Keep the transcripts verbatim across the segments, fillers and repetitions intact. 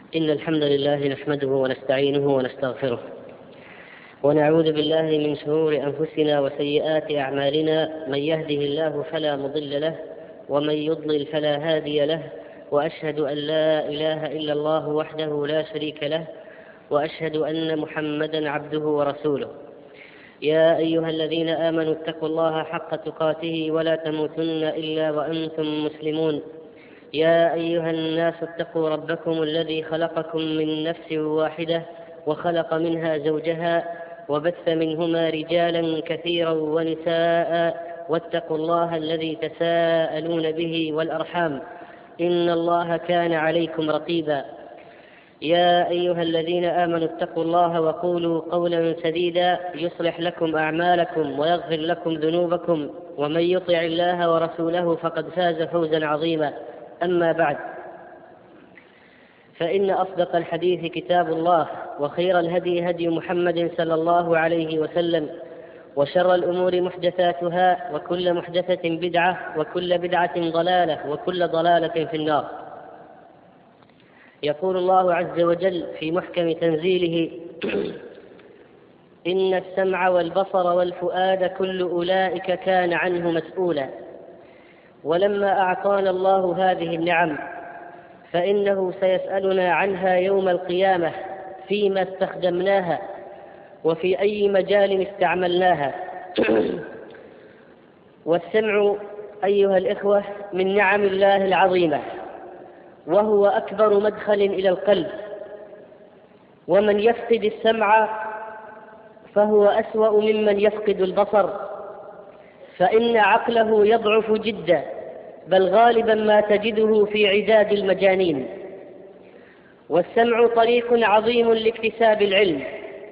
إن الحمد لله نحمده ونستعينه ونستغفره ونعوذ بالله من شرور أنفسنا وسيئات أعمالنا. من يهده الله فلا مضل له ومن يضلل فلا هادي له، وأشهد أن لا إله إلا الله وحده لا شريك له، وأشهد أن محمدا عبده ورسوله. يا أيها الذين آمنوا اتقوا الله حق تقاته ولا تموتن إلا وأنتم مسلمون. يا أيها الناس اتقوا ربكم الذي خلقكم من نفس واحدة وخلق منها زوجها وبث منهما رجالا كثيرا ونساء، واتقوا الله الذي تساءلون به والأرحام إن الله كان عليكم رقيبا. يا أيها الذين آمنوا اتقوا الله وقولوا قولا سديدا يصلح لكم أعمالكم ويغفر لكم ذنوبكم، ومن يطع الله ورسوله فقد فاز فوزا عظيما. أما بعد، فإن أصدق الحديث كتاب الله، وخير الهدي هدي محمد صلى الله عليه وسلم، وشر الأمور محدثاتها، وكل محدثة بدعة، وكل بدعة ضلالة، وكل ضلالة في النار. يقول الله عز وجل في محكم تنزيله: إن السمع والبصر والفؤاد كل أولئك كان عنه مسؤولا. ولما أعطانا الله هذه النعم فإنه سيسألنا عنها يوم القيامة، فيما استخدمناها وفي أي مجال استعملناها. والسمع أيها الإخوة من نعم الله العظيمة، وهو أكبر مدخل إلى القلب، ومن يفقد السمع فهو أسوأ ممن يفقد البصر، فإن عقله يضعف جدا، بل غالبا ما تجده في عداد المجانين. والسمع طريق عظيم لاكتساب العلم،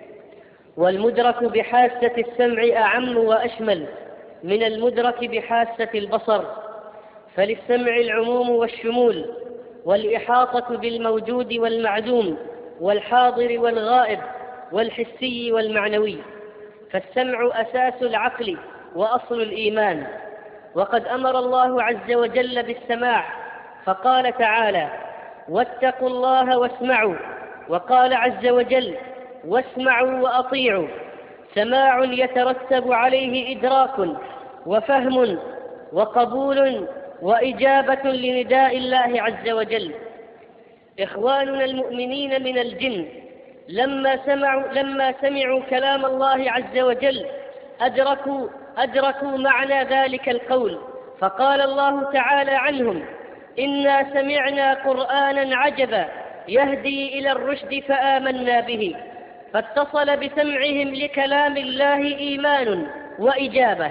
والمدرك بحاسة السمع أعم وأشمل من المدرك بحاسة البصر، فللسمع العموم والشمول والإحاطة بالموجود والمعدوم والحاضر والغائب والحسي والمعنوي. فالسمع أساس العقل وأصل الإيمان، وقد أمر الله عز وجل بالسماع فقال تعالى: واتقوا الله واسمعوا. وقال عز وجل: واسمعوا وأطيعوا. سماع يترتب عليه إدراك وفهم وقبول وإجابة لنداء الله عز وجل. إخواننا المؤمنين من الجن لما سمعوا, لما سمعوا كلام الله عز وجل أدركوا, أدركوا معنى ذلك القول، فقال الله تعالى عنهم: إنا سمعنا قرآنا عجبا يهدي إلى الرشد فآمنا به. فاتصل بسمعهم لكلام الله إيمان وإجابة.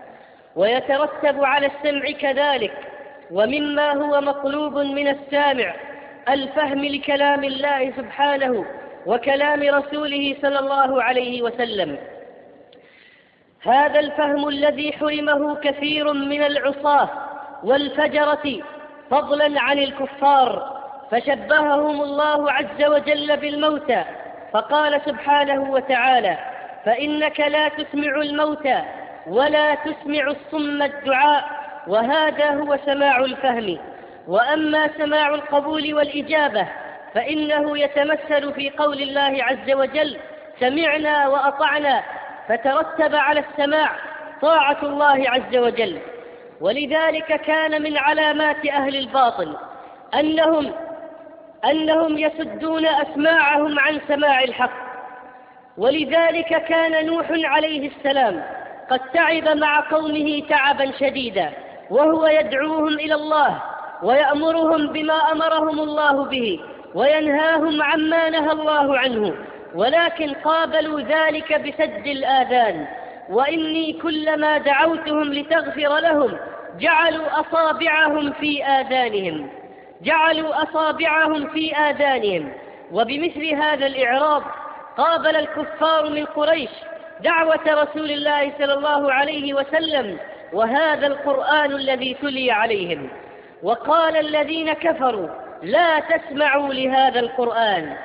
ويترتب على السمع كذلك، ومما هو مطلوب من السامع، الفهم لكلام الله سبحانه وكلام رسوله صلى الله عليه وسلم. هذا الفهم الذي حرمه كثير من العصاة والفجرة فضلا عن الكفار، فشبههم الله عز وجل بالموتى، فقال سبحانه وتعالى: فإنك لا تسمع الموتى ولا تسمع الصم الدعاء. وهذا هو سماع الفهم. وأما سماع القبول والإجابة فإنه يتمثل في قول الله عز وجل: سمعنا وأطعنا، فترتب على السماع طاعة الله عز وجل. ولذلك كان من علامات أهل الباطل أنهم, أنهم يسدون أسماعهم عن سماع الحق. ولذلك كان نوح عليه السلام قد تعب مع قومه تعبا شديدا، وهو يدعوهم إلى الله ويأمرهم بما أمرهم الله به وينهاهم عما نهى الله عنه، ولكن قابلوا ذلك بسد الآذان. وإني كلما دعوتهم لتغفر لهم جعلوا أصابعهم في آذانهم جعلوا أصابعهم في آذانهم وبمثل هذا الإعراض قابل الكفار من قريش دعوة رسول الله صلى الله عليه وسلم وهذا القرآن الذي تلي عليهم. وقال الذين كفروا: لا تسمعوا لهذا القرآن.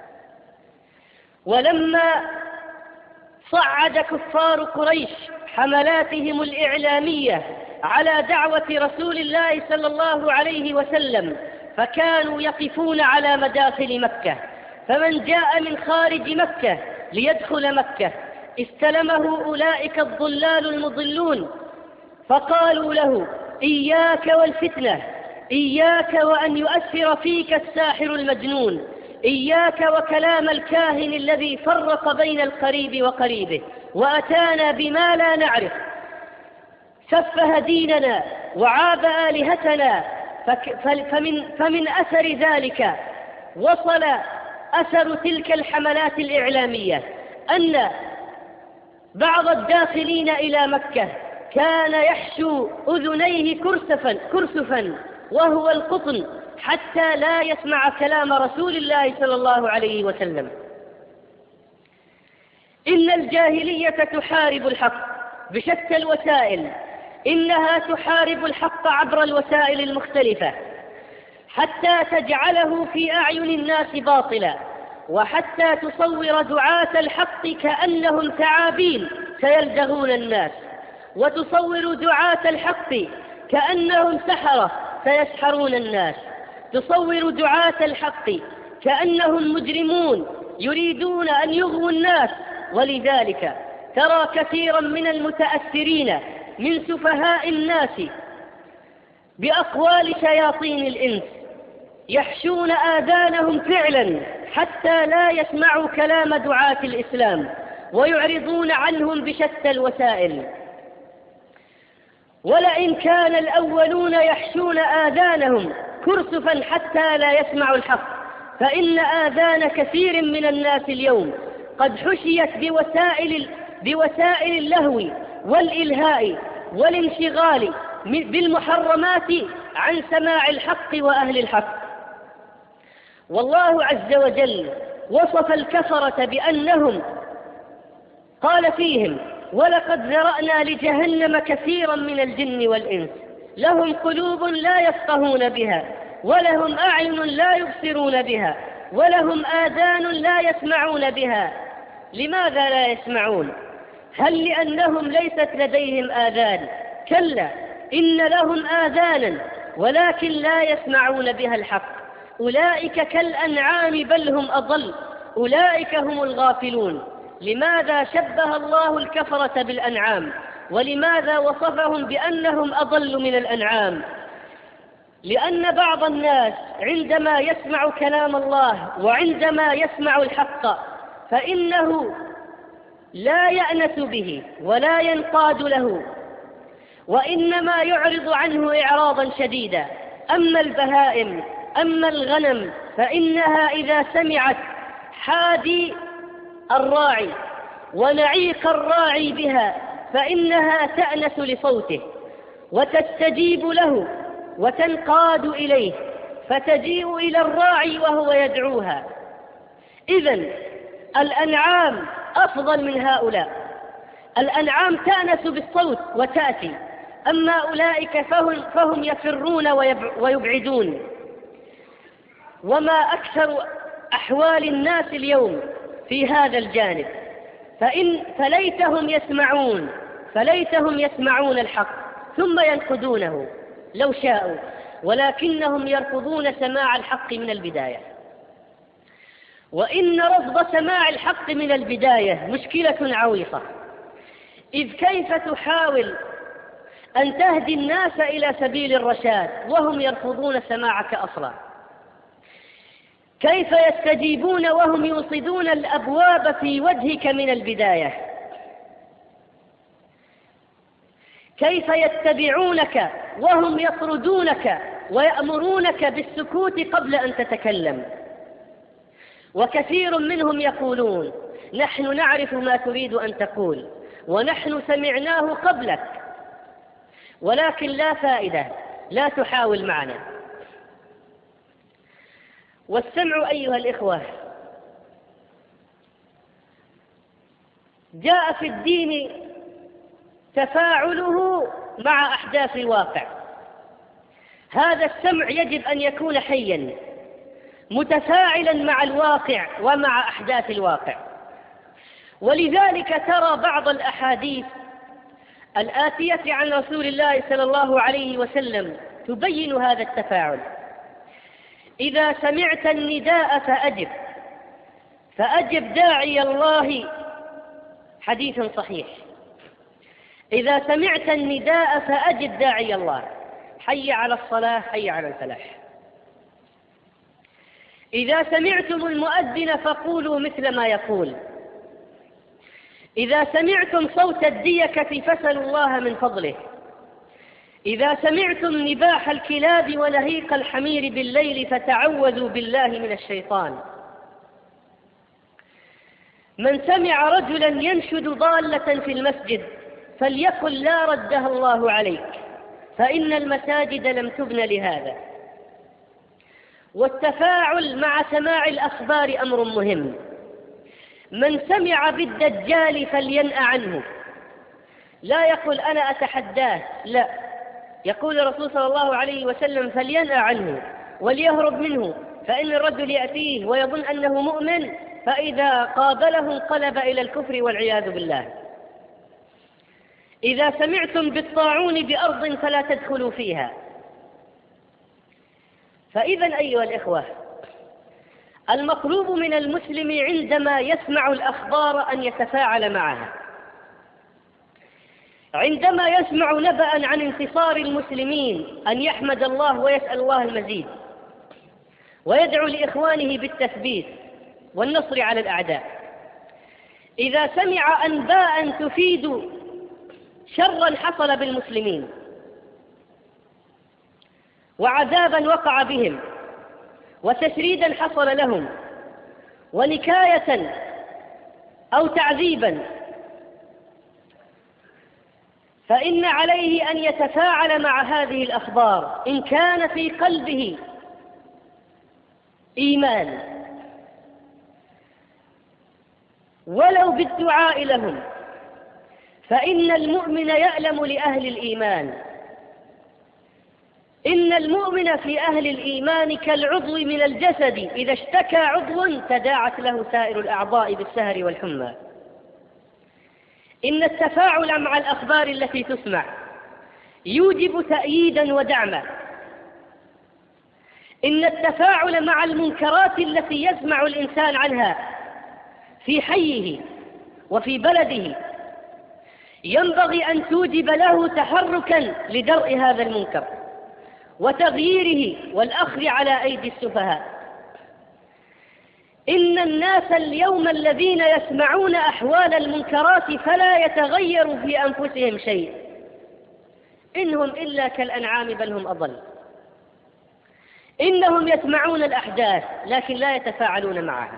ولما صعد كفار قريش حملاتهم الإعلامية على دعوة رسول الله صلى الله عليه وسلم فكانوا يقفون على مداخل مكة، فمن جاء من خارج مكة ليدخل مكة استلمه أولئك الضلال المضلون، فقالوا له: إياك والفتنة، إياك وأن يؤثر فيك الساحر المجنون، إياك وكلام الكاهن الذي فرق بين القريب وقريبه وأتانا بما لا نعرف، سفه ديننا وعاب آلهتنا. فمن, فمن أثر ذلك وصل أثر تلك الحملات الإعلامية أن بعض الداخلين إلى مكة كان يحشو أذنيه كرسفا, كرسفا وهو القطن حتى لا يسمع كلام رسول الله صلى الله عليه وسلم. إن الجاهلية تحارب الحق بشتى الوسائل، إنها تحارب الحق عبر الوسائل المختلفة حتى تجعله في أعين الناس باطلا، وحتى تصور دعاة الحق كأنهم ثعابين سيلدغون الناس، وتصور دعاة الحق كأنهم سحرة سيسحرون الناس، تصور دعاة الحق كأنهم مجرمون يريدون أن يغووا الناس. ولذلك ترى كثيرا من المتأثرين من سفهاء الناس بأقوال شياطين الإنس يحشون آذانهم فعلا حتى لا يسمعوا كلام دعاة الإسلام ويعرضون عنهم بشتى الوسائل. ولئن كان الأولون يحشون آذانهم كرسفا حتى لا يسمعوا الحق، فإن آذان كثير من الناس اليوم قد حشيت بوسائل, بوسائل اللهو والإلهاء والانشغال بالمحرمات عن سماع الحق وأهل الحق. والله عز وجل وصف الكفرة بأنهم قال فيهم: ولقد ذرأنا لجهنم كثيرا من الجن والإنس لهم قلوب لا يفقهون بها ولهم أعين لا يبصرون بها ولهم آذان لا يسمعون بها. لماذا لا يسمعون؟ هل لأنهم ليست لديهم آذان؟ كلا، إن لهم آذانا ولكن لا يسمعون بها الحق. أولئك كالأنعام بل هم أضل، أولئك هم الغافلون. لماذا شبه الله الكفرة بالأنعام؟ ولماذا وصفهم بأنهم أضل من الأنعام؟ لأن بعض الناس عندما يسمع كلام الله وعندما يسمع الحق فإنه لا يأنس به ولا ينقاد له، وإنما يعرض عنه إعراضا شديدا. أما البهائم، أما الغنم، فإنها إذا سمعت حادي الراعي ونعيق الراعي بها فإنها تأنس لصوته وتستجيب له وتنقاد إليه، فتجيء إلى الراعي وهو يدعوها. إذن الأنعام أفضل من هؤلاء. الأنعام تأنس بالصوت وتأتي، أما أولئك فهم, فهم يفرون ويبعدون. وما أكثر أحوال الناس اليوم في هذا الجانب، فإن فليتهم يسمعون فليتهم يسمعون الحق ثم ينقدونه لو شاءوا، ولكنهم يرفضون سماع الحق من البداية. وإن رفض سماع الحق من البداية مشكلة عويصة، إذ كيف تحاول أن تهدي الناس إلى سبيل الرشاد وهم يرفضون سماعك أصلا؟ كيف يستجيبون وهم يوصدون الأبواب في وجهك من البداية؟ كيف يتبعونك وهم يطردونك ويأمرونك بالسكوت قبل أن تتكلم؟ وكثير منهم يقولون: نحن نعرف ما تريد أن تقول ونحن سمعناه قبلك، ولكن لا فائدة، لا تحاول معنا. والسمع أيها الإخوة جاء في الدين تفاعله مع أحداث الواقع. هذا السمع يجب أن يكون حيا متفاعلا مع الواقع ومع أحداث الواقع. ولذلك ترى بعض الأحاديث الآتية عن رسول الله صلى الله عليه وسلم تبين هذا التفاعل. إذا سمعت النداء فأجب فأجب داعي الله، حديث صحيح. إذا سمعت النداء فأجب داعي الله، حي على الصلاة حي على الفلاح. إذا سمعتم المؤذن فقولوا مثل ما يقول. إذا سمعتم صوت الديكة فاسألوا الله من فضله. إذا سمعتم نباح الكلاب ونهيق الحمير بالليل فتعوذوا بالله من الشيطان. من سمع رجلا ينشد ضالة في المسجد فليقل لا ردها الله عليك، فإن المساجد لم تبن لهذا. والتفاعل مع سماع الأخبار أمر مهم. من سمع بالدجال فلينأ عنه، لا يقول أنا أتحداه، لا، يقول الرسول صلى الله عليه وسلم فلينأ عنه وليهرب منه، فإن الرجل يأتيه ويظن أنه مؤمن فإذا قابله انقلب إلى الكفر والعياذ بالله. إذا سمعتم بالطاعون بأرض فلا تدخلوا فيها. فإذا أيها الإخوة، المطلوب من المسلم عندما يسمع الأخبار أن يتفاعل معها. عندما يسمع نبأ عن انتصار المسلمين أن يحمد الله ويسأل الله المزيد، ويدعو لإخوانه بالتثبيت والنصر على الأعداء. إذا سمع أنباء تفيد شرا حصل بالمسلمين وعذابا وقع بهم وتشريدا حصل لهم ونكاية أو تعذيبا، فإن عليه أن يتفاعل مع هذه الأخبار إن كان في قلبه إيمان، ولو بالدعاء لهم، فإن المؤمن يألم لأهل الإيمان. إن المؤمن في أهل الإيمان كالعضو من الجسد، إذا اشتكى عضو تداعت له سائر الأعضاء بالسهر والحمى. إن التفاعل مع الأخبار التي تسمع يوجب تأييدا ودعما. إن التفاعل مع المنكرات التي يسمع الإنسان عنها في حيه وفي بلده ينبغي أن توجب له تحركا لدرء هذا المنكر وتغييره والأخذ على أيدي السفهاء. إن الناس اليوم الذين يسمعون أحوال المنكرات فلا يتغير في أنفسهم شيء، إنهم إلا كالأنعام بل هم أضل. إنهم يسمعون الأحداث لكن لا يتفاعلون معها.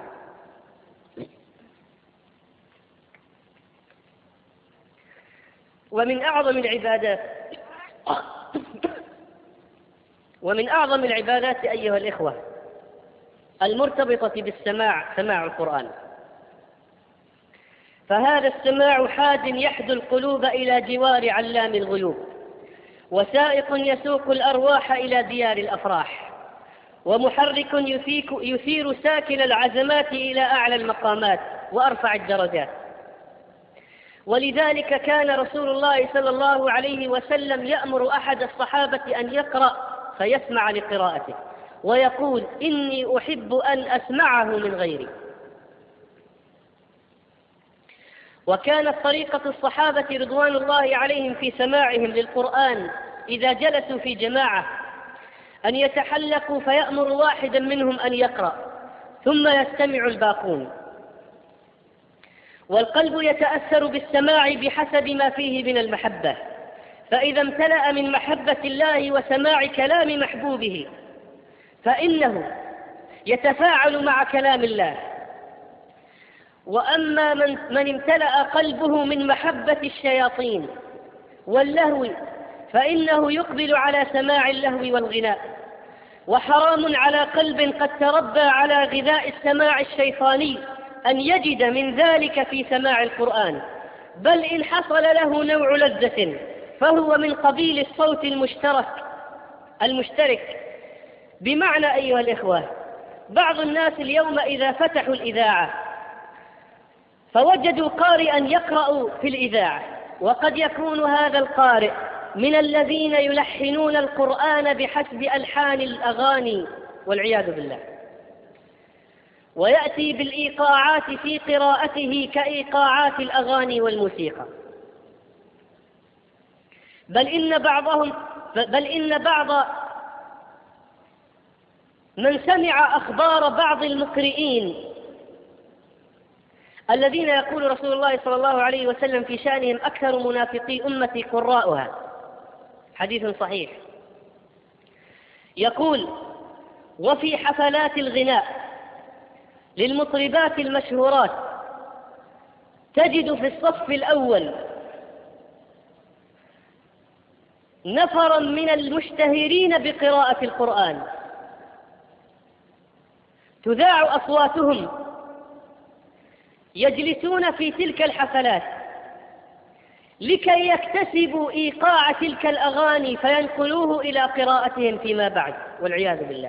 ومن أعظم العبادات ومن أعظم العبادات أيها الإخوة المرتبطة بالسماع سماع القرآن. فهذا السماع حاد يحدو القلوب إلى جوار علام الغيوب، وسائق يسوق الأرواح إلى ديار الأفراح، ومحرك يثيك يثير ساكن العزمات إلى أعلى المقامات وأرفع الدرجات. ولذلك كان رسول الله صلى الله عليه وسلم يأمر أحد الصحابة أن يقرأ فيسمع لقراءته، ويقول إني أحب أن أسمعه من غيري. وكانت طريقة الصحابة رضوان الله عليهم في سماعهم للقرآن إذا جلسوا في جماعة أن يتحلقوا فيأمر واحدا منهم أن يقرأ ثم يستمع الباقون. والقلب يتأثر بالسماع بحسب ما فيه من المحبة، فإذا امتلأ من محبة الله وسماع كلام محبوبه فإنه يتفاعل مع كلام الله. وأما من, من امتلأ قلبه من محبة الشياطين واللهو فإنه يقبل على سماع اللهو والغناء. وحرام على قلب قد تربى على غذاء السماع الشيطاني أن يجد من ذلك في سماع القرآن، بل إن حصل له نوع لذة فهو من قبيل الصوت المشترك المشترك بمعنى أيها الإخوة، بعض الناس اليوم إذا فتحوا الإذاعة فوجدوا قارئا يقرأ في الإذاعة، وقد يكون هذا القارئ من الذين يلحنون القرآن بحسب ألحان الأغاني والعياذ بالله. ويأتي بالإيقاعات في قراءته كإيقاعات الأغاني والموسيقى، بل إن بعضهم بل إن بعض من سمع أخبار بعض المقرئين الذين يقول رسول الله صلى الله عليه وسلم في شأنهم أكثر منافقي أمتي قراؤها، حديث صحيح، يقول: وفي حفلات الغناء للمطربات المشهورات تجد في الصف الأول نفرا من المشتهرين بقراءة القرآن تذاع أصواتهم، يجلسون في تلك الحفلات لكي يكتسبوا إيقاع تلك الأغاني فينقلوه إلى قراءتهم فيما بعد، والعياذ بالله.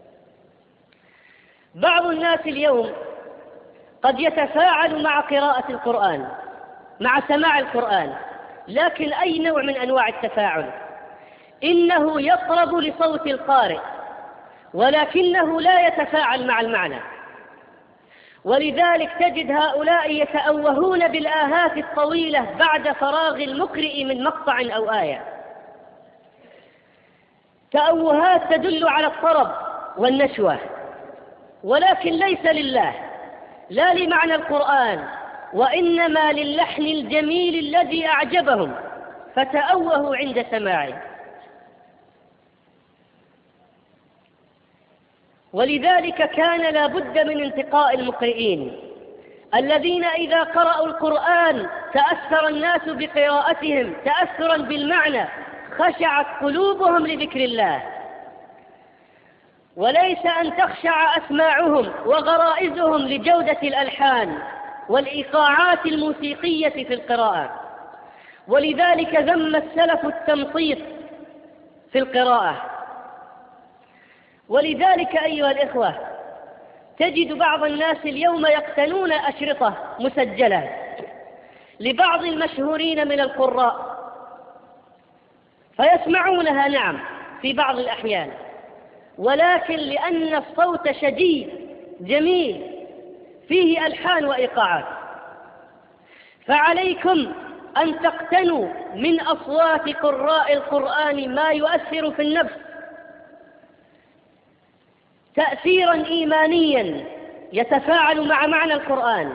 بعض الناس اليوم قد يتفاعل مع قراءة القرآن، مع سماع القرآن، لكن أي نوع من أنواع التفاعل؟ إنه يطرب لصوت القارئ ولكنه لا يتفاعل مع المعنى، ولذلك تجد هؤلاء يتأوهون بالآهات الطويلة بعد فراغ المقرئ من مقطع أو آية، تأوهات تدل على الطرب والنشوة، ولكن ليس لله، لا لمعنى القرآن، وإنما للحن الجميل الذي أعجبهم فتأوهوا عند سماعه. ولذلك كان لا بد من انتقاء المقرئين الذين إذا قرأوا القرآن تأثر الناس بقراءتهم تأثرا بالمعنى، خشعت قلوبهم لذكر الله، وليس أن تخشع أسماعهم وغرائزهم لجودة الألحان والإيقاعات الموسيقية في القراءة. ولذلك ذم السلف التمطيط في القراءة. ولذلك أيها الإخوة تجد بعض الناس اليوم يقتنون أشرطة مسجلة لبعض المشهورين من القراء فيسمعونها، نعم، في بعض الأحيان، ولكن لأن الصوت شديد جميل فيه ألحان وإيقاعات، فعليكم أن تقتنوا من أصوات قراء القرآن ما يؤثر في النفس تأثيرا إيمانيا يتفاعل مع معنى القرآن.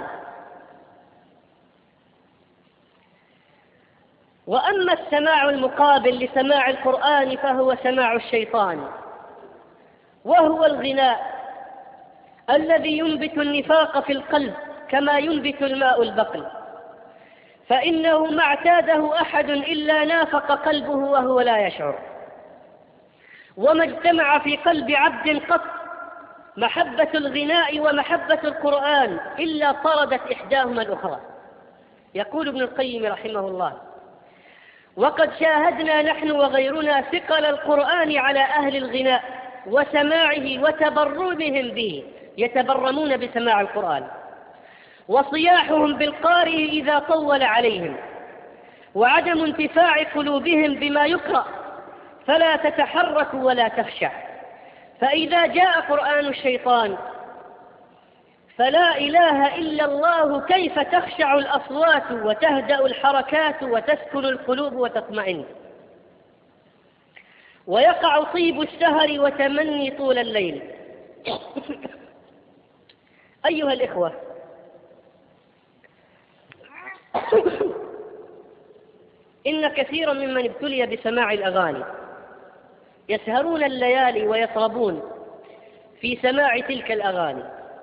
وأما السماع المقابل لسماع القرآن فهو سماع الشيطان، وهو الغناء الذي ينبت النفاق في القلب كما ينبت الماء البقل، فإنه ما اعتاده أحد إلا نافق قلبه وهو لا يشعر، وما اجتمع في قلب عبد قط محبة الغناء ومحبة القرآن إلا طردت إحداهما الأخرى. يقول ابن القيم رحمه الله: وقد شاهدنا نحن وغيرنا ثقل القرآن على أهل الغناء وسماعه وتبرمهم به، يتبرمون بسماع القرآن، وصياحهم بالقارئ إذا طول عليهم، وعدم انتفاع قلوبهم بما يقرأ فلا تتحرك ولا تخشع. فإذا جاء قرآن الشيطان فلا إله إلا الله كيف تخشع الأصوات وتهدأ الحركات وتسكن القلوب وتطمئن، ويقع طيب السهر وتمني طول الليل. أيها الإخوة، إن كثيرا ممن ابتلي بسماع الأغاني يسهرون الليالي ويطربون في سماع تلك الأغاني.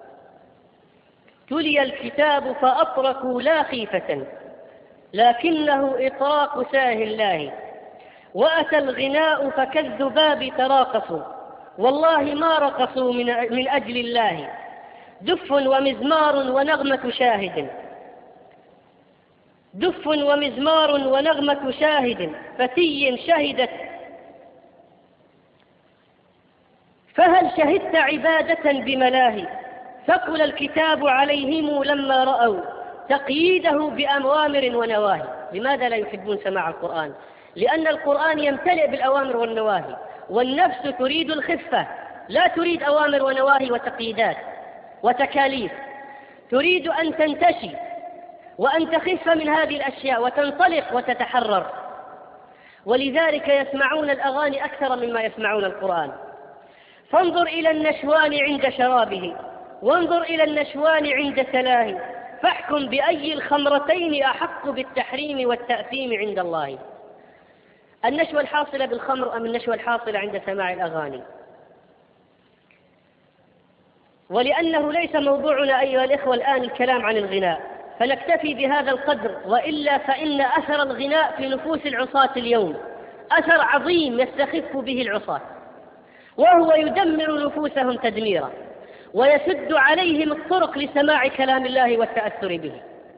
تلي الكتاب فأطرقوا لا خيفة لكنه إطراق ساه الله، وأتى الغناء فكالذباب تراقصوا والله ما رقصوا من, من أجل الله، دف ومزمار ونغمة شاهد دف ومزمار ونغمة شاهد فتي شهدت. فهل شهدت عبادة بملاهي ثقل الكتاب عليهم لما رأوا تقييده بأوامر ونواهي. لماذا لا يحبون سماع القرآن؟ لأن القرآن يمتلئ بالأوامر والنواهي، والنفس تريد الخفة لا تريد أوامر ونواهي وتقييدات وتكاليف، تريد أن تنتشي وأن تخف من هذه الأشياء وتنطلق وتتحرر. ولذلك يسمعون الأغاني أكثر مما يسمعون القرآن. فانظر إلى النشوان عند شرابه، وانظر إلى النشوان عند تلاه، فاحكم بأي الخمرتين أحق بالتحريم والتأثيم عند الله. النشوة الحاصلة بالخمر أم النشوة الحاصلة عند سماع الأغاني؟ ولأنه ليس موضوعنا أيها الإخوة الآن الكلام عن الغناء، فنكتفي بهذا القدر، وإلا فإن أثر الغناء في نفوس العصاة اليوم أثر عظيم يستخف به العصاة، وهو يدمر نفوسهم تدميرا ويسد عليهم الطرق لسماع كلام الله والتأثر به.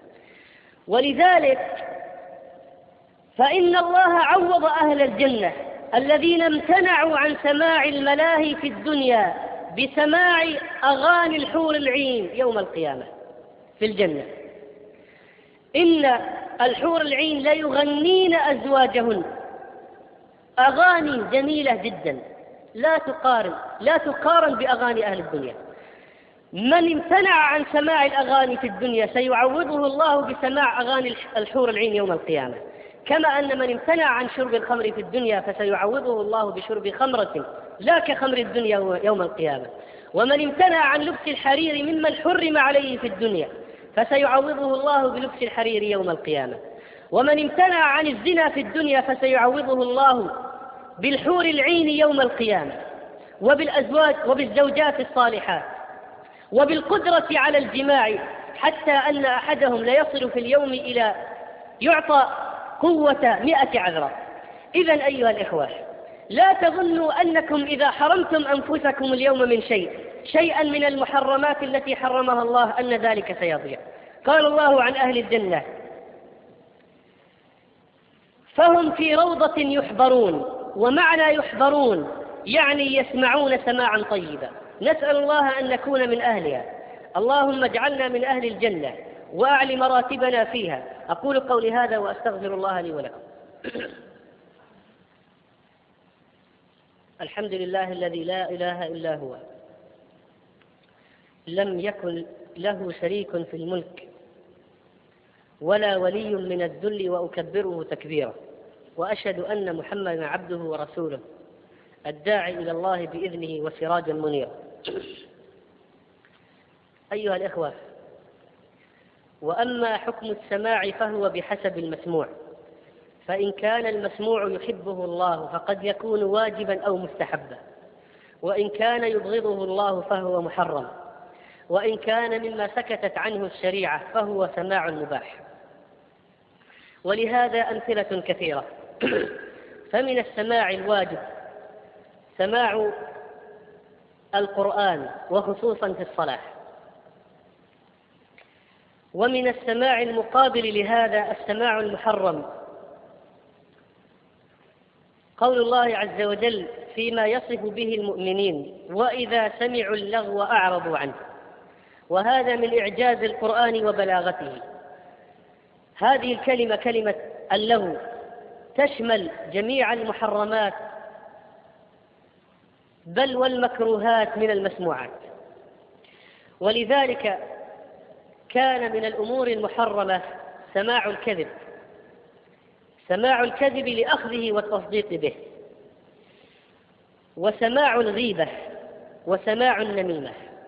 ولذلك فإن الله عوض أهل الجنة الذين امتنعوا عن سماع الملاهي في الدنيا بسماع أغاني الحور العين يوم القيامة في الجنة. إن الحور العين ليغنين أزواجهن أغاني جميلة جدا لا تقارن لا تقارن بأغاني أهل الدنيا. من امتنع عن سماع الأغاني في الدنيا سيعوضه الله بسماع أغاني الحور العين يوم القيامة، كما أن من امتنع عن شرب الخمر في الدنيا فسيعوضه الله بشرب خمرة لا كخمر الدنيا يوم القيامة. ومن امتنع عن لبس الحرير ممن حرم عليه في الدنيا فسيعوضه الله بلبس الحرير يوم القيامة. ومن امتنع عن الزنا في الدنيا فسيعوضه الله بالحور العين يوم القيامة، وبالأزواج وبالزوجات الصالحات، وبالقدرة على الجماع، حتى أن أحدهم ليصل في اليوم إلى يعطى قوة مئة عذراء. إذن أيها الإخوة، لا تظنوا أنكم إذا حرمتم أنفسكم اليوم من شيء شيئا من المحرمات التي حرمها الله أن ذلك سيضيع. قال الله عن أهل الجنة: فهم في روضة يحبرون. ومعنى يحبرون يعني يسمعون سماعا طيبا. نسأل الله أن نكون من أهلها. اللهم اجعلنا من أهل الجنة وأعل مراتبنا فيها. أقول قولي هذا وأستغفر الله لي ولكم. الحمد لله الذي لا إله إلا هو، لم يكن له شريك في الملك ولا ولي من الذل، وأكبره تكبيرا، وأشهد أن محمدا عبده ورسوله الداعي إلى الله بإذنه وسراجا منيرا. أيها الإخوة، وأما حكم السماع فهو بحسب المسموع، فإن كان المسموع يحبه الله فقد يكون واجبا أو مستحبا، وإن كان يبغضه الله فهو محرم، وإن كان مما سكتت عنه الشريعة فهو سماع مباح. ولهذا أمثلة كثيرة. فمن السماع الواجب سماع القرآن وخصوصا في الصلاة. ومن السماع المقابل لهذا السماع المحرم، قول الله عز وجل فيما يصف به المؤمنين: وإذا سمعوا اللغو أعرضوا عنه. وهذا من إعجاز القرآن وبلاغته. هذه الكلمة كلمة اللغو تشمل جميع المحرمات بل والمكروهات من المسموعات. ولذلك كان من الأمور المحرمة سماع الكذب، سماع الكذب لأخذه والتصديق به، وسماع الغيبة، وسماع النميمة.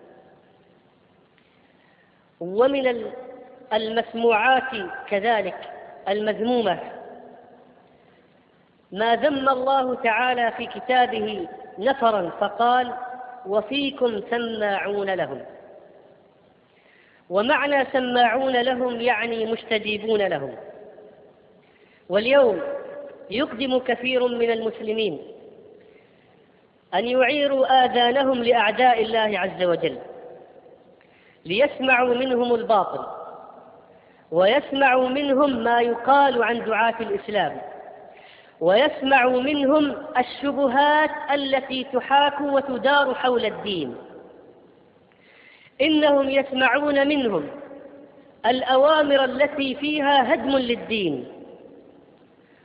ومن المسموعات كذلك المذمومة ما ذم الله تعالى في كتابه نفرا فقال: وفيكم سماعون لهم. ومعنى سماعون لهم يعني مستجيبون لهم. واليوم يقدم كثير من المسلمين أن يعيروا آذانهم لأعداء الله عز وجل ليسمعوا منهم الباطل، ويسمعوا منهم ما يقال عن دعاة الإسلام، ويسمعوا منهم الشبهات التي تحاك وتدار حول الدين. إنهم يسمعون منهم الأوامر التي فيها هدم للدين،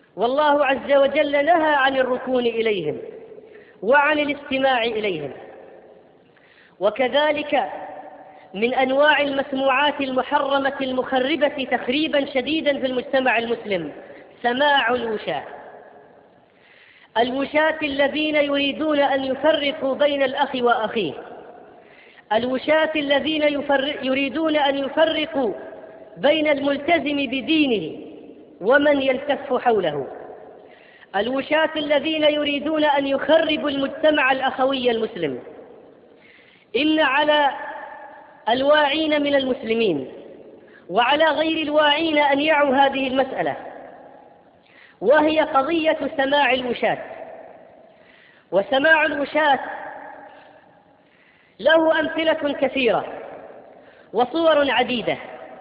والله عز وجل نهى عن الركون إليهم وعن الاستماع إليهم. وكذلك من أنواع المسموعات المحرمة المخربة تخريبا شديدا في المجتمع المسلم سماع الوشاة. الوشاة الذين يريدون أن يفرقوا بين الأخ وأخيه، الوشاة الذين يريدون أن يفرقوا بين الملتزم بدينه ومن يلتف حوله، الوشاة الذين يريدون أن يخربوا المجتمع الأخوي المسلم. إن على الواعين من المسلمين وعلى غير الواعين أن يعوا هذه المسألة، وهي قضية سماع الوشاة. وسماع الوشاة له أمثلة كثيرة وصور عديدة.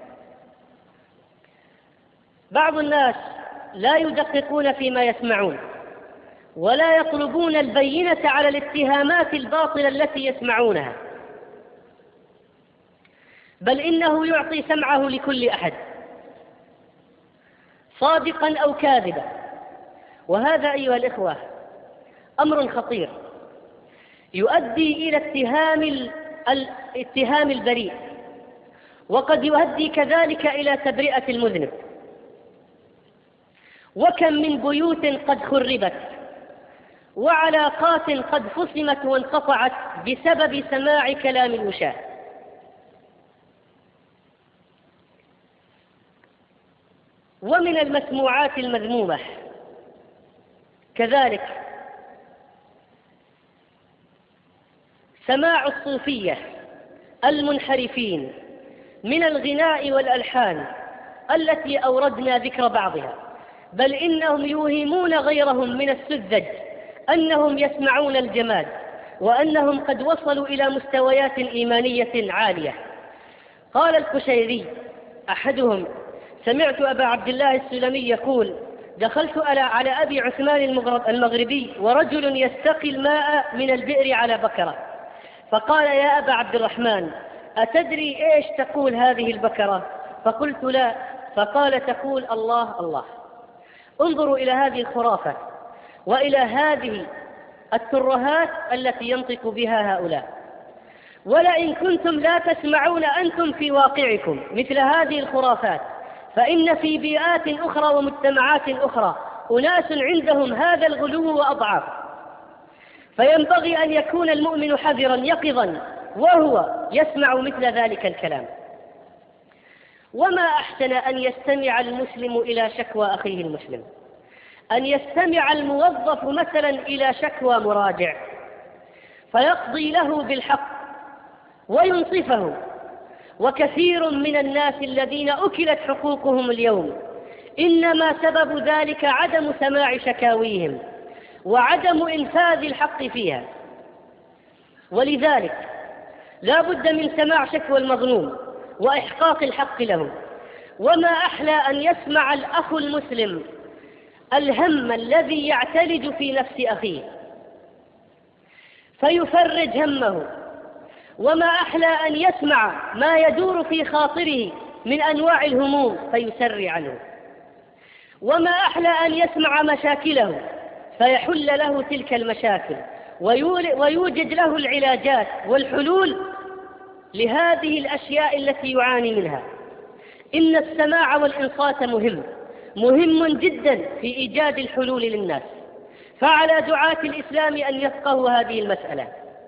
بعض الناس لا يدققون فيما يسمعون ولا يطلبون البينة على الاتهامات الباطلة التي يسمعونها، بل إنه يعطي سمعه لكل أحد صادقا أو كاذبا. وهذا أيها الإخوة أمر خطير يؤدي إلى اتهام الاتهام البريء، وقد يؤدي كذلك إلى تبرئة المذنب. وكم من بيوت قد خربت وعلاقات قد فصمت وانقطعت بسبب سماع كلام الوشاة. ومن المسموعات المذمومة كذلك سماع الصوفية المنحرفين من الغناء والألحان التي أوردنا ذكر بعضها، بل إنهم يوهمون غيرهم من السذج أنهم يسمعون الجمال، وأنهم قد وصلوا إلى مستويات إيمانية عالية. قال القشيري أحدهم: سمعت أبا عبد الله السلمي يقول: دخلت على أبي عثمان المغربي ورجل يستقي الماء من البئر على بكرة، فقال: يا أبا عبد الرحمن، أتدري إيش تقول هذه البكرة؟ فقلت: لا. فقال: تقول الله الله. انظروا إلى هذه الخرافة وإلى هذه الترهات التي ينطق بها هؤلاء. ولئن كنتم لا تسمعون أنتم في واقعكم مثل هذه الخرافات، فإن في بيئات أخرى ومجتمعات أخرى أناس عندهم هذا الغلو وأضعاف، فينبغي أن يكون المؤمن حذرا يقظا وهو يسمع مثل ذلك الكلام. وما أحسن أن يستمع المسلم إلى شكوى أخيه المسلم، أن يستمع الموظف مثلا إلى شكوى مراجع فيقضي له بالحق وينصفه. وكثير من الناس الذين أكلت حقوقهم اليوم إنما سبب ذلك عدم سماع شكاويهم وعدم إنفاذ الحق فيها. ولذلك لا بد من سماع شكوى المظلوم وإحقاق الحق له. وما أحلى أن يسمع الأخ المسلم الهم الذي يعتلج في نفس أخيه فيفرج همه، وما أحلى أن يسمع ما يدور في خاطره من أنواع الهموم فيسري عنه، وما أحلى أن يسمع مشاكله فيحل له تلك المشاكل ويوجد له العلاجات والحلول لهذه الأشياء التي يعاني منها. إن السماع والإنصات مهم مهم جدا في إيجاد الحلول للناس، فعلى دعاة الإسلام أن يفقهوا هذه المسألة.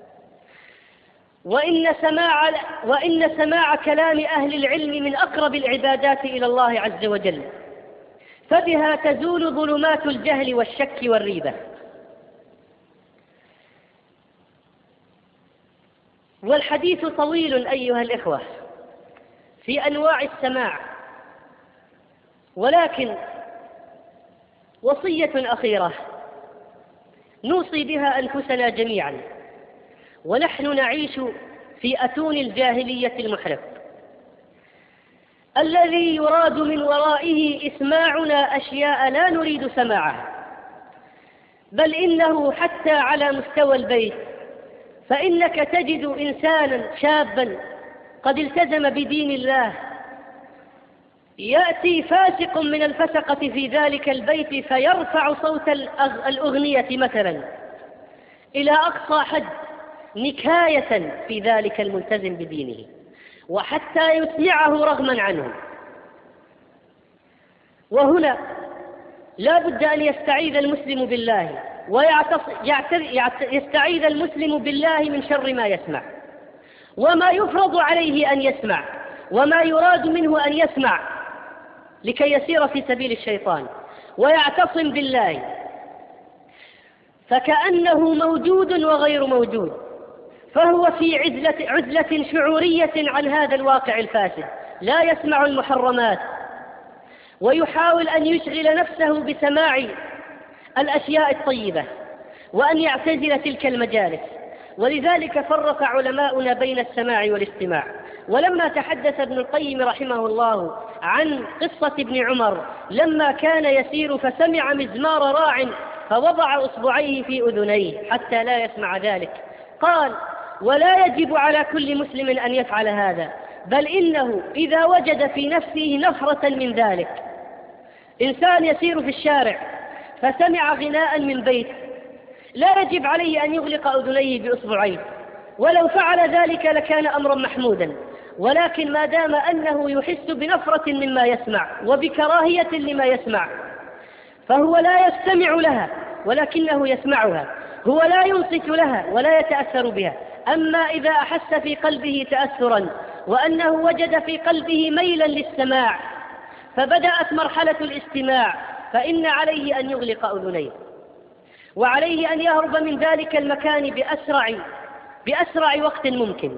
وإن سماع, وإن سماع كلام أهل العلم من أقرب العبادات إلى الله عز وجل، فبها تزول ظلمات الجهل والشك والريبة. والحديث طويل أيها الإخوة في أنواع السماع، ولكن وصية أخيرة نوصي بها أنفسنا جميعا ونحن نعيش في أتون الجاهلية المحرق الذي يراد من ورائه إسماعنا أشياء لا نريد سماعها، بل إنه حتى على مستوى البيت فإنك تجد إنسانا شابا قد التزم بدين الله يأتي فاسق من الفسقة في ذلك البيت فيرفع صوت الأغنية مثلا إلى أقصى حد نكاية في ذلك الملتزم بدينه، وحتى يسمعه رغما عنه. وهنا لا بد أن يستعيذ المسلم بالله ويستعيذ المسلم بالله من شر ما يسمع وما يفرض عليه أن يسمع وما يراد منه أن يسمع لكي يسير في سبيل الشيطان، ويعتصم بالله فكأنه موجود وغير موجود، فهو في عزلة, عزلة شعورية عن هذا الواقع الفاسد، لا يسمع المحرمات، ويحاول أن يشغل نفسه بسماع الأشياء الطيبة وأن يعتزل تلك المجالس. ولذلك فرق علماؤنا بين السماع والاستماع. ولما تحدث ابن القيم رحمه الله عن قصة ابن عمر لما كان يسير فسمع مزمار راع فوضع أصبعيه في أذنيه حتى لا يسمع ذلك، قال: ولا يجب على كل مسلم أن يفعل هذا، بل إنه إذا وجد في نفسه نفرة من ذلك، إنسان يسير في الشارع فسمع غناء من بيت، لا يجب عليه أن يغلق أذنيه بأصبعيه، ولو فعل ذلك لكان أمرا محمودا، ولكن ما دام أنه يحس بنفرة مما يسمع وبكراهية لما يسمع فهو لا يستمع لها ولكنه يسمعها، هو لا ينصت لها ولا يتأثر بها. أما إذا أحس في قلبه تأثرا وأنه وجد في قلبه ميلا للسماع فبدأت مرحلة الاستماع، فإن عليه أن يغلق أذنيه، وعليه أن يهرب من ذلك المكان بأسرع, بأسرع وقت ممكن.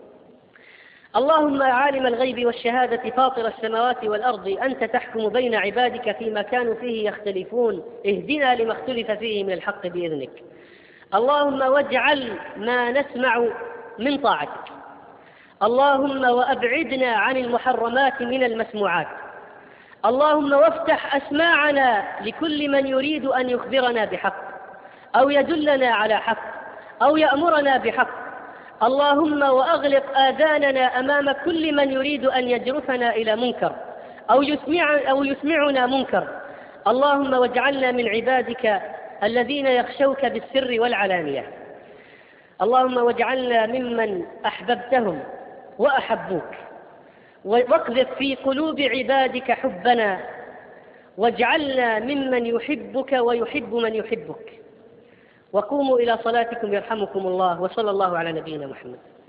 اللهم عالم الغيب والشهادة فاطر السماوات والأرض، أنت تحكم بين عبادك فيما كانوا فيه يختلفون، اهدنا لما اختلف فيه من الحق بإذنك. اللهم واجعل ما نسمع من طاعتك، اللهم وأبعدنا عن المحرمات من المسموعات، اللهم وافتح أسماعنا لكل من يريد أن يخبرنا بحق أو يدلنا على حق أو يأمرنا بحق، اللهم وأغلق آذاننا أمام كل من يريد أن يجرفنا إلى منكر أو, يسمع أو يسمعنا منكر، اللهم واجعلنا من عبادك الذين يخشوك بالسر والعلانية، اللهم واجعلنا ممن أحببتهم وأحبوك، واقذف في قلوب عبادك حبنا، واجعلنا ممن يحبك ويحب من يحبك. وقوموا إلى صلاتكم يرحمكم الله، وصلى الله على نبينا محمد.